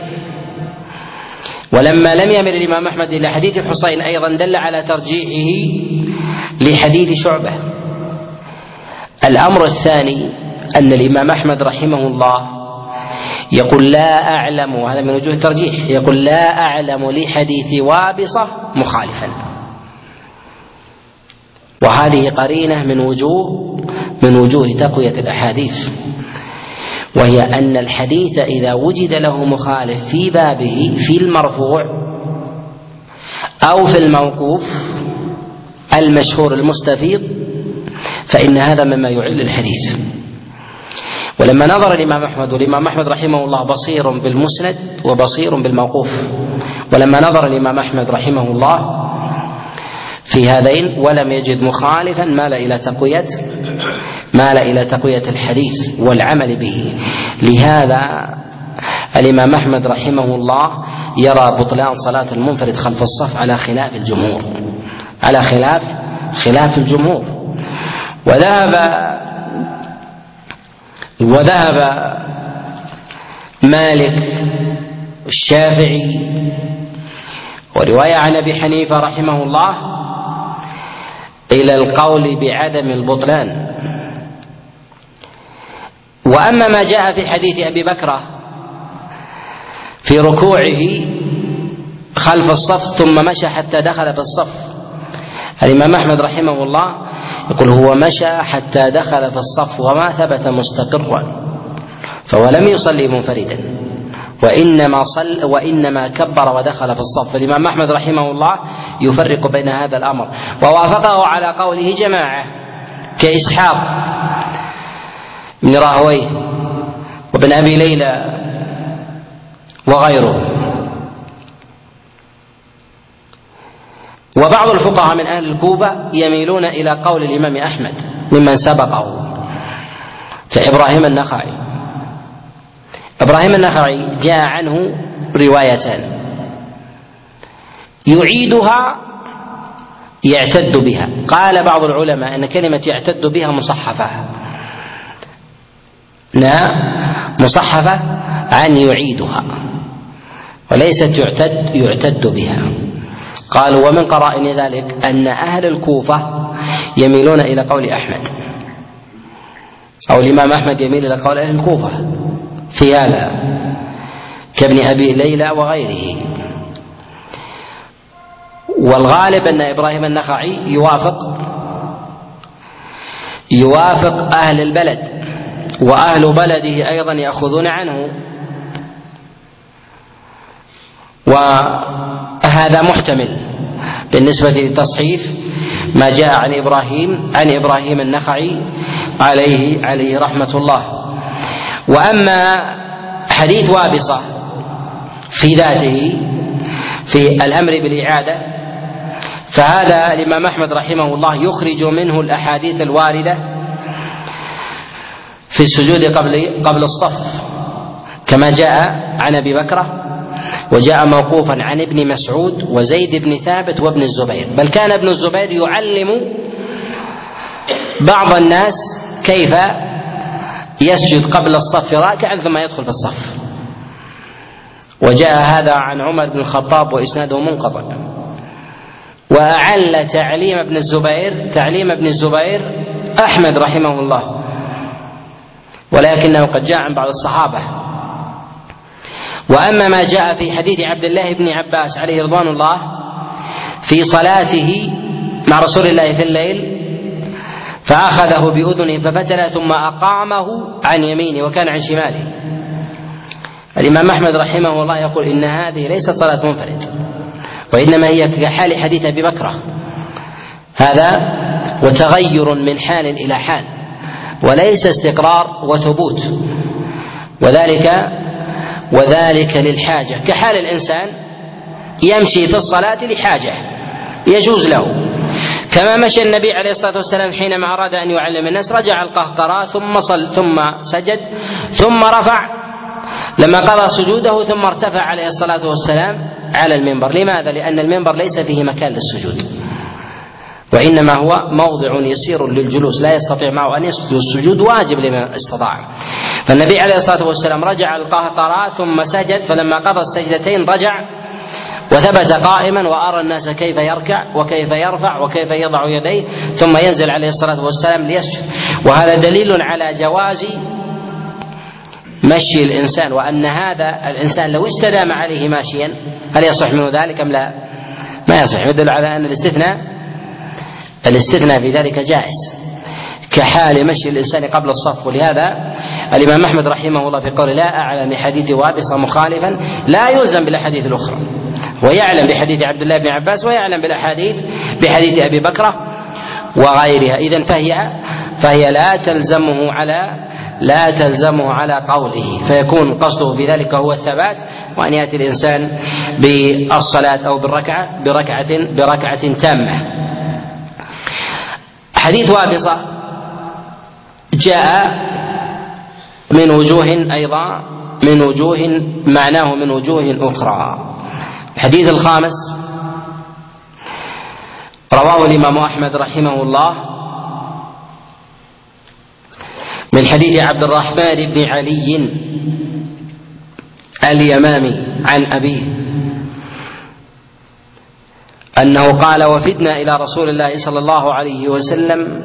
ولما لم يمل الإمام أحمد إلى حديث حسين أيضا دل على ترجيحه لحديث شعبة. الأمر الثاني أن الإمام أحمد رحمه الله يقول لا أعلم، وهذا من وجوه الترجيح، يقول لا أعلم لحديث وابصة مخالفا، وهذه قرينة من وجوه تقوية الأحاديث، وهي أن الحديث إذا وجد له مخالف في بابه في المرفوع أو في الموقوف المشهور المستفيض فإن هذا مما يعل الحديث. ولما نظر الإمام أحمد، والإمام أحمد رحمه الله بصير بالمسند وبصير بالموقوف، ولما نظر الإمام أحمد رحمه الله في هذين ولم يجد مخالفا مال إلى تقوية الحديث والعمل به. لهذا الإمام أحمد رحمه الله يرى بطلان صلاة المنفرد خلف الصف على خلاف الجمهور، على خلاف الجمهور. وذهب مالك الشافعي ورواية عن أبي حنيفة رحمه الله إلى القول بعدم البطلان. وأما ما جاء في حديث أبي بكرة في ركوعه خلف الصف ثم مشى حتى دخل في الصف، الإمام أحمد رحمه الله يقول هو مشى حتى دخل في الصف وما ثبت مستقرا، فهو لم يصلي منفردا وإنما كبر ودخل في الصف. الإمام أحمد رحمه الله يفرق بين هذا الأمر، ووافقه على قوله جماعة كإسحاق بن راهويه وابن أبي ليلى وغيره. وبعض الفقهاء من أهل الكوفة يميلون إلى قول الإمام أحمد ممن سبقه كإبراهيم النخعي. إبراهيم النخعي جاء عنه روايتان يعيدها يعتد بها. قال بعض العلماء أن كلمة يعتد بها مصحفة، لا مصحفة عن يعيدها وليست يعتد بها. قالوا ومن قرائن ذلك أن أهل الكوفة يميلون إلى قول أحمد، أو الإمام أحمد يميل إلى قول أهل الكوفة في هذا كابن أبي ليلى وغيره. والغالب أن إبراهيم النخعي يوافق أهل البلد، وأهل بلده أيضا يأخذون عنه، وهذا محتمل بالنسبة لتصحيف ما جاء عن إبراهيم النخعي عليه رحمة الله. وأما حديث وابصة في ذاته في الأمر بالإعادة فهذا الإمام أحمد رحمه الله يخرج منه الأحاديث الواردة في السجود قبل الصف كما جاء عن أبي بكرة، وجاء موقوفا عن ابن مسعود وزيد بن ثابت وابن الزبير، بل كان ابن الزبير يعلم بعض الناس كيف يسجد قبل الصف راكعا ثم يدخل في الصف. وجاء هذا عن عمر بن الخطاب وإسناده منقطع. وأعل تعليم ابن الزبير أحمد رحمه الله، ولكنه قد جاء عن بعض الصحابة. وأما ما جاء في حديث عبد الله بن عباس عليه رضوان الله في صلاته مع رسول الله في الليل فأخذه بأذنه ففتل ثم أقامه عن يمينه وكان عن شماله، الإمام أحمد رحمه الله يقول إن هذه ليست صلاة منفرد، وإنما هي كحال حديث أبي بكرة، هذا وتغير من حال إلى حال وليس استقرار وثبوت، وذلك للحاجة، كحال الإنسان يمشي في الصلاة لحاجة يجوز له، كما مشى النبي عليه الصلاة والسلام حينما أراد أن يعلم الناس، رجع القهقرى ثم سجد ثم رفع لما قضى سجوده ثم ارتفع عليه الصلاة والسلام على المنبر. لماذا؟ لأن المنبر ليس فيه مكان للسجود، وإنما هو موضع يسير للجلوس لا يستطيع معه أن يسجد، السجود واجب لمن استطاع. فالنبي عليه الصلاة والسلام رجع القهقرى ثم سجد، فلما قضى السجدتين رجع وثبت قائما وأرى الناس كيف يركع وكيف يرفع وكيف يضع يديه ثم ينزل عليه الصلاة والسلام ليسجد. وهذا دليل على جواز مشي الإنسان، وأن هذا الإنسان لو استدام عليه ماشيا هل يصح منه ذلك أم لا؟ ما يصح، يدل على أن الاستثناء في ذلك جائز كحال مشي الإنسان قبل الصف. ولهذا الإمام أحمد رحمه الله في قوله لا أعلم لحديث وابصة مخالفا لا يلزم بالأحاديث الأخرى، ويعلم بحديث عبد الله بن عباس ويعلم بحديث أبي بكرة وغيرها. إذن فهي لا تلزمه على قوله، فيكون قصده في ذلك هو الثبات، وأن يأتي الإنسان بالصلاة أو بركعة تامة. حديث وابصة جاء من وجوه أيضا، معناه من وجوه أخرى. الحديث الخامس رواه الإمام أحمد رحمه الله من حديث عبد الرحمن بن علي اليمامي عن أبيه أنه قال وفدنا إلى رسول الله صلى الله عليه وسلم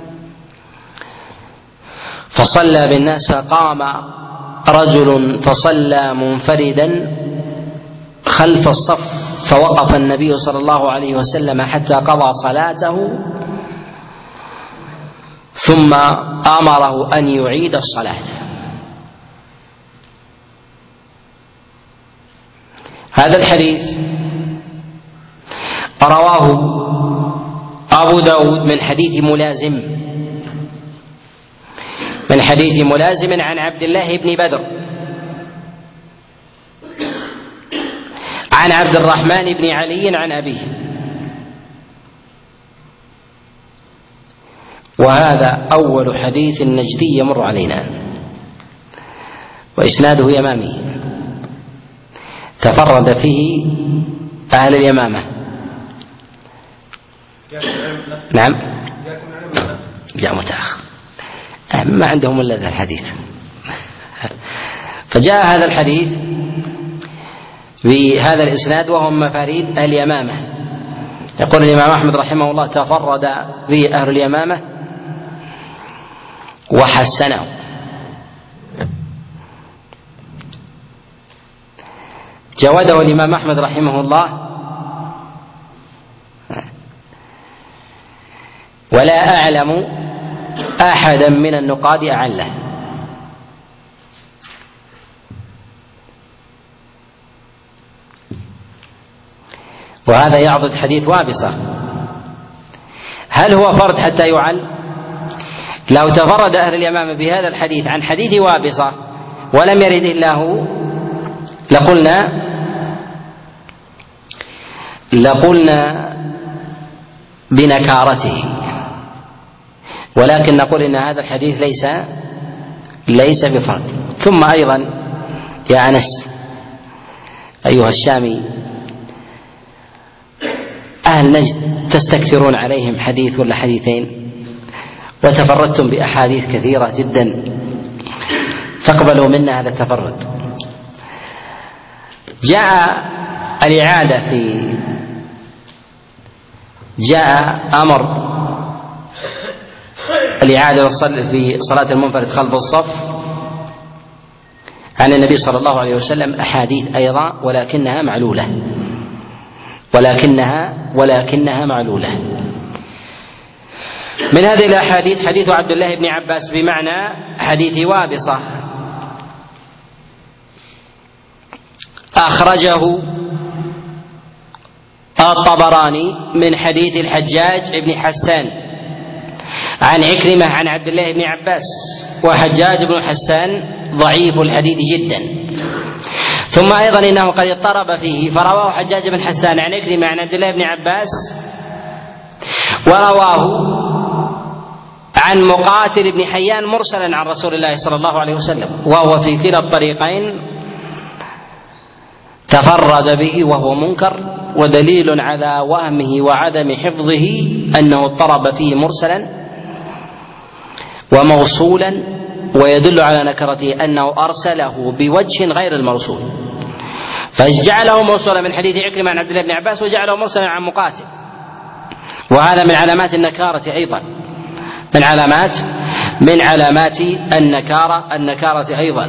فصلى بالناس فقام رجل فصلى منفردا خلف الصف فوقف النبي صلى الله عليه وسلم حتى قضى صلاته ثم أمره أن يعيد الصلاة. هذا الحديث رواه أبو داود من حديث ملازم عن عبد الله بن بدر عن عبد الرحمن بن علي عن أبيه، وهذا أول حديث نجدي يمر علينا، وإسناده يمامي تفرد فيه أهل اليمامة. نعم جاء متأخر، ما عندهم إلا هذا الحديث، فجاء هذا الحديث بهذا الإسناد وهم مفاريد اليمامة. يقول الإمام أحمد رحمه الله تفرد به أهل اليمامة وحسنه. جوده الإمام أحمد رحمه الله ولا أعلم أحدا من النقاد أعله. وهذا يعضد حديث وابصة، هل هو فرد حتى يعل؟ لو تفرد أهل اليمامة بهذا الحديث عن حديث وابصة ولم يرد إلا هو لقلنا بنكارته، ولكن نقول إن هذا الحديث ليس بفرد. ثم أيضا يا أنس أيها الشامي، أهل نجد تستكثرون عليهم حديث ولا حديثين، وتفردتم بأحاديث كثيرة جدا، فاقبلوا منا هذا التفرد. جاء أمر الإعادة في صلاة المنفرد خلف الصف عن النبي صلى الله عليه وسلم أحاديث أيضا ولكنها معلولة. من هذه الأحاديث حديث عبد الله بن عباس بمعنى حديث وابصة، أخرجه الطبراني من حديث الحجاج بن حسان عن عكرمة عن عبد الله بن عباس، وحجاج بن حسان ضعيف الحديث جدا. ثم أيضا إنه قد اضطرب فيه، فرواه حجاج بن حسان عن عكرمة عن عبد الله بن عباس، ورواه عن مقاتل بن حيان مرسلا عن رسول الله صلى الله عليه وسلم، وهو في كلا الطريقين تفرد به وهو منكر، ودليل على وهمه وعدم حفظه أنه اضطرب فيه مرسلا وموصولا، ويدل على نكرته أنه أرسله بوجه غير المرسول، فجعله موصولا من حديث عكرمة عن عبد الله بن عباس وجعله مرسلا عن مقاتل، وهذا من علامات النكارة أيضا، من علامات النكارة أيضا.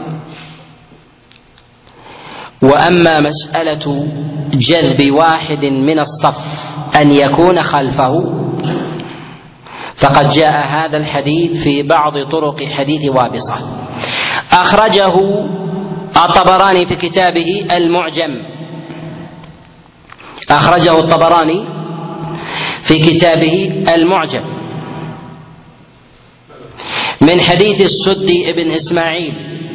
وأما مسألة جذب واحد من الصف أن يكون خلفه، فقد جاء هذا الحديث في بعض طرق حديث وابصة، أخرجه الطبراني في كتابه المعجم، من حديث السدي ابن إسماعيل،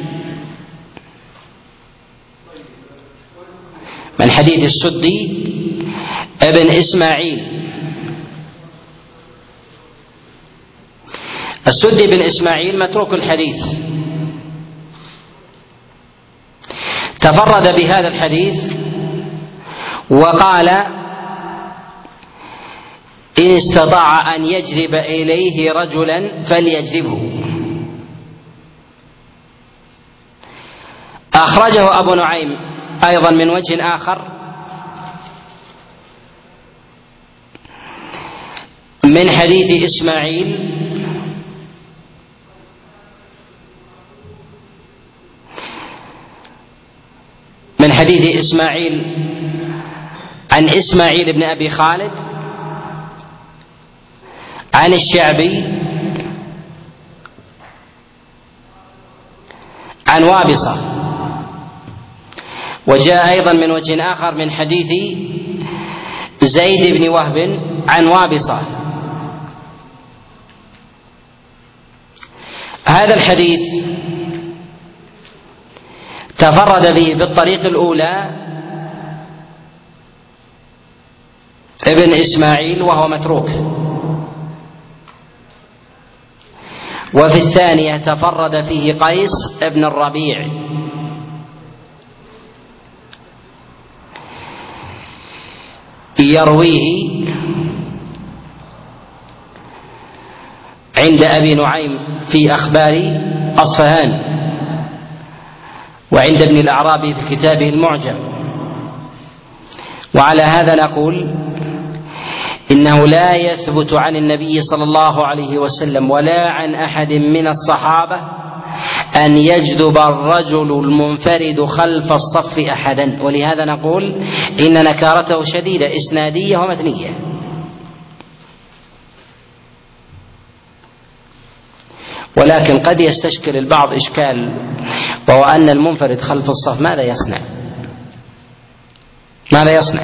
السدي بن إسماعيل متروك الحديث، تفرد بهذا الحديث وقال: إن استطاع أن يجذب إليه رجلا فليجذبه. أخرجه أبو نعيم أيضا من وجه آخر من حديث إسماعيل عن إسماعيل بن أبي خالد عن الشعبي عن وابصة. وجاء أيضا من وجه آخر من حديث زيد بن وهب عن وابصة. هذا الحديث تفرد به بالطريق الأولى ابن إسماعيل وهو متروك، وفي الثانية تفرد فيه قيس ابن الربيع يرويه عند أبي نعيم في أخبار أصفهان، وعند ابن الأعرابي في كتابه المعجم. وعلى هذا نقول إنه لا يثبت عن النبي صلى الله عليه وسلم ولا عن أحد من الصحابة أن يجذب الرجل المنفرد خلف الصف أحدا، ولهذا نقول إن نكارته شديدة إسنادية ومتنية. ولكن قد يستشكل البعض إشكال، وهو أن المنفرد خلف الصف ماذا يصنع؟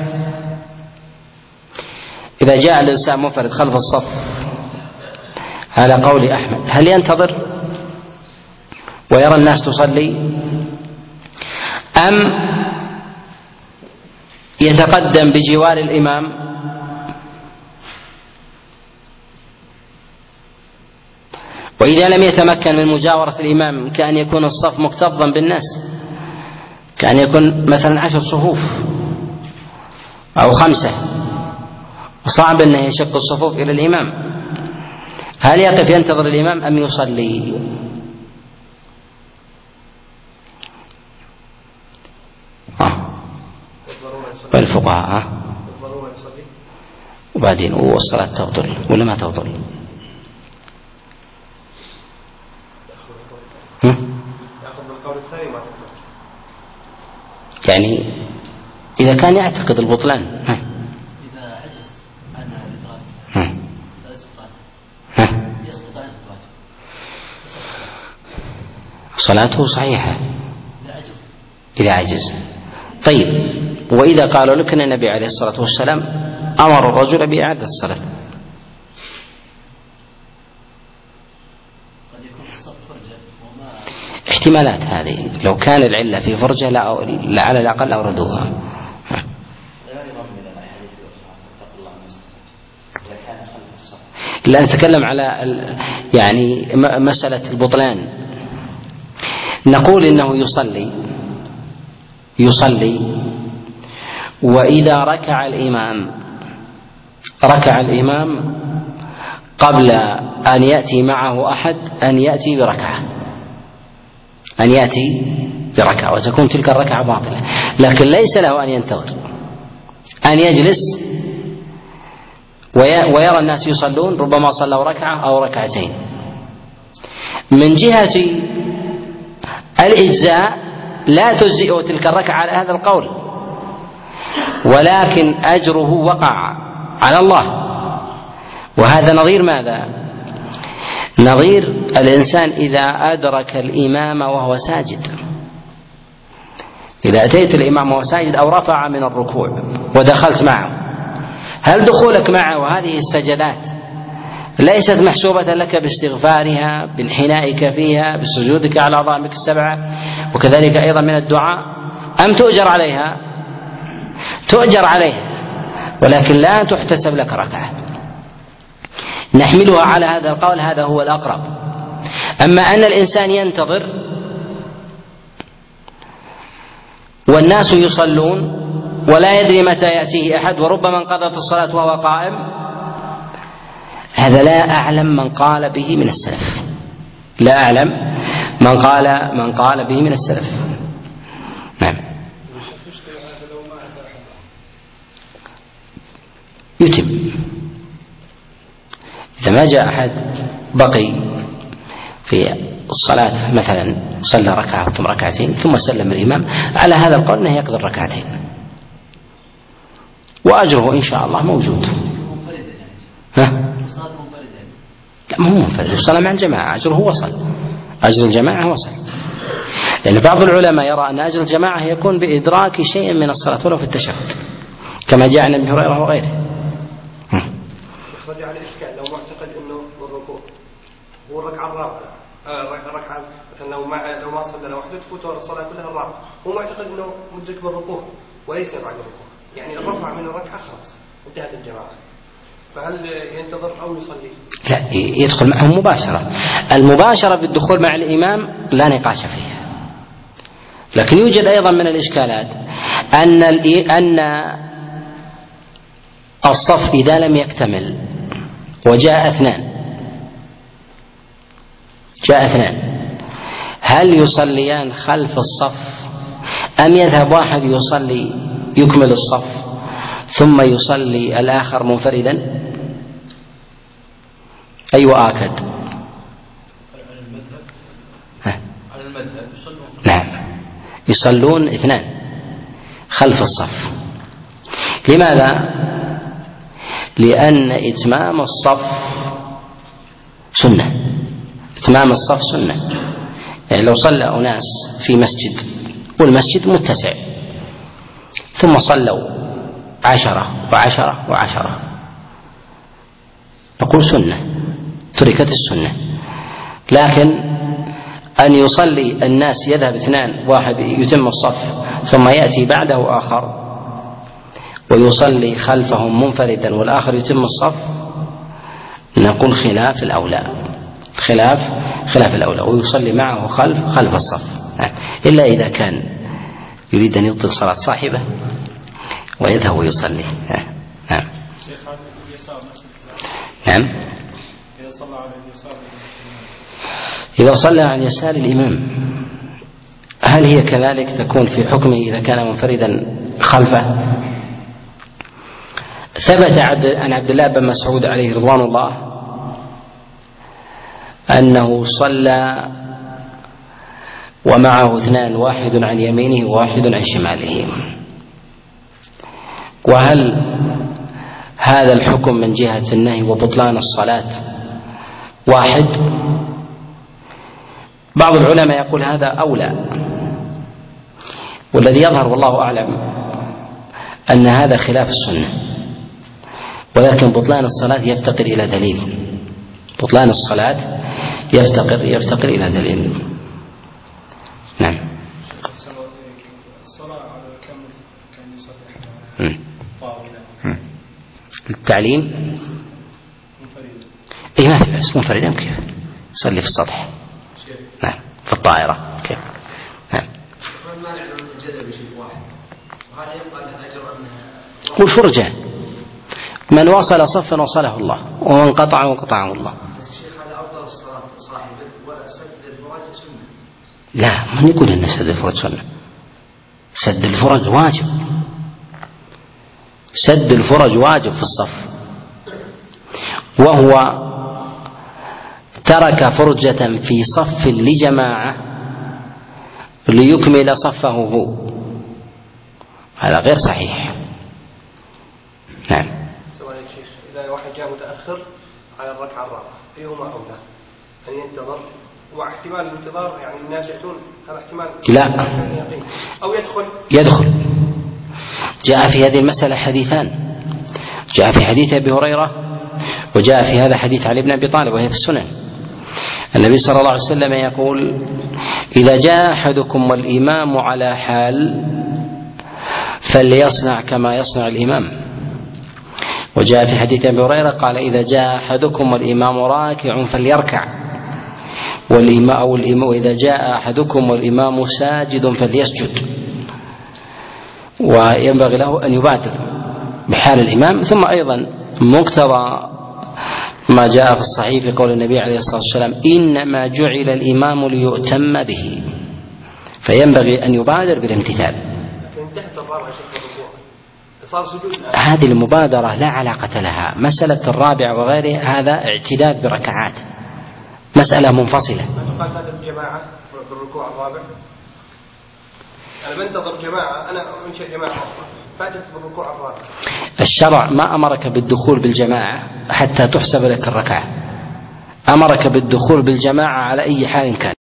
إذا جاء الإنسان منفرد خلف الصف على قول أحمد، هل ينتظر ويرى الناس تصلي، أم يتقدم بجوار الإمام؟ وإذا لم يتمكن من مجاورة الإمام كأن يكون الصف مكتظا بالناس، كأن يكون مثلا 10 صفوف أو 5، وصعب أنه يشق الصفوف إلى الإمام، هل يقف ينتظر الإمام أم يصلي؟ والفقهاء وبعدين والصلاة تبطل ولا ما تبطل؟ يأخذ بالقول الثاني ما يعني إذا كان يعتقد البطلان إذا عجز عنها الإدراك لا يسقط عنه الواجب، صلاته صحيحة إذا عجز. طيب، وإذا قالوا لك أن النبي عليه الصلاة والسلام أمر الرجل بإعادة الصلاة، قد يكون الصف فرجة وما احتمالات هذه، لو كان العلة في فرجة على الأقل أوردوها. لا نتكلم على يعني مسألة البطلان، نقول إنه يصلي وإذا ركع الإمام قبل أن يأتي معه أحد أن يأتي بركعة وتكون تلك الركعة باطلة، لكن ليس له أن ينتظر، أن يجلس ويرى الناس يصلون، ربما صلوا ركعة أو ركعتين. من جهة الإجزاء لا تجزئ تلك الركعة على هذا القول، ولكن أجره وقع على الله. وهذا نظير ماذا؟ نظير الإنسان إذا أدرك الإمام وهو ساجد، إذا أتيت الإمام وهو ساجد أو رفع من الركوع ودخلت معه، هل دخولك معه وهذه السجدات ليست محسوبة لك باستغفارها، بانحنائك فيها، بسجودك على أعضائك السبعة، وكذلك أيضا من الدعاء، أم تؤجر عليها؟ تؤجر عليها، ولكن لا تحتسب لك ركعة. نحملها على هذا القول، هذا هو الأقرب. أما أن الإنسان ينتظر والناس يصلون ولا يدري متى يأتيه أحد، وربما انقضت الصلاة وهو قائم، هذا لا أعلم من قال به من السلف، لا أعلم من قال به من السلف. نعم. يتم إذا ما جاء أحد بقي في الصلاة، مثلا صلى ركعة ثم ركعتين ثم سلم الإمام، على هذا القول أنه يقضي الركعتين وأجره إن شاء الله موجود. لا ما هو منفرد، الصلاة مع الجماعة أجره وصل، أجر الجماعة وصل، لأن بعض العلماء يرى أن أجر الجماعة يكون بإدراك شيء من الصلاة ولو في التشهد، كما جاء عن أبي هريرة وغيره. يخرج على الإشكال لو معتقد أنه الركوع هو الركعة الرابعة، ركعة مثلا لو ما صلى لوحده تفوت الصلاة كلها الرابعة، هو معتقد أنه مدرك بالركوع وليس بعد الركوع، يعني الرفع من الركعة خلاص انتهت الجماعة، فهل ينتظر أو يصلي؟ لا، يدخل معهم مباشرة. المباشرة بالدخول مع الإمام لا نقاش فيها، لكن يوجد أيضا من الإشكالات أن الصف إذا لم يكتمل وجاء اثنان، هل يصليان خلف الصف أم يذهب واحد يصلي يكمل الصف ثم يصلي الآخر منفردا؟ أيوة آكد؟ على المذهب نعم، يصلون اثنان خلف الصف. لماذا؟ لأن إتمام الصف سنة، إتمام الصف سنة. يعني لو صلى أناس في مسجد والمسجد متسع ثم صلوا 10 و10 نقول سنة، تركت السنة. لكن أن يصلي الناس يذهب اثنان، واحد يتم الصف ثم يأتي بعده آخر ويصلي خلفهم منفردا والآخر يتم الصف، نقول خلاف الأولى، ويصلي معه خلف الصف، إلا إذا كان يريد أن يبطل صلاة صاحبه ويذهب ويصلي. نعم. إذا صلى عن يسار الإمام هل هي كذلك تكون في حكمه إذا كان منفردا خلفه؟ ثبت عن عبد الله بن مسعود عليه رضوان الله أنه صلى ومعه اثنان، واحد عن يمينه وواحد عن شماله. وهل هذا الحكم من جهة النهي وبطلان الصلاة واحد؟ بعض العلماء يقول هذا أولى، والذي يظهر والله أعلم أن هذا خلاف السنة، ولكن بطلان الصلاة يفتقر إلى دليل. بطلان الصلاة يفتقر إلى دليل. نعم. التعليم إيه ما في بس منفردا كيف يصلي في السطح؟ نعم في الطائرة كيف؟ نعم. والفرجة من وصل صفا وصله الله، ومن قطعه قطعه الله. لا، من يقول أن سد الفرج سنة؟ سد الفرج واجب، سد الفرج واجب في الصف، وهو ترك فرجة في صف لجماعة ليكمل صفه هو، هذا غير صحيح. نعم. سؤال يا شيخ، إذا واحد جاء متأخر على الركعة الرابعة أيهما أولى؟ أن ينتظر واحتمال الانتظار يعني الناس يأتون، هذا احتمال لا، أو يدخل. جاء في هذه المسألة حديثان، جاء في حديث أبي هريرة، وجاء في هذا حديث علي بن أبي طالب وهي في السنن. النبي صلى الله عليه وسلم يقول: إذا جاء أحدكم والإمام على حال فليصنع كما يصنع الإمام. وجاء في حديث أبي هريرة قال: إذا جاء أحدكم والإمام راكع فليركع، وإذا جاء أحدكم والإمام ساجد فليسجد. وينبغي له أن يبادر بحال الإمام. ثم أيضا مقتضى ما جاء في الصحيح في قول النبي عليه الصلاة والسلام: إنما جعل الإمام ليؤتم به، فينبغي أن يبادر بالامتثال. هذه المبادرة لا علاقة لها، مسألة الرابع وغيره هذا اعتداد بركعات، مسألة منفصلة. الجماعة بالركوع الرابع، أنا بنتظر جماعة، أنا أنشأ جماعة فاتت بالركوع الرابع. الشرع ما أمرك بالدخول بالجماعة حتى تحسب لك الركعة، أمرك بالدخول بالجماعة على أي حال كان.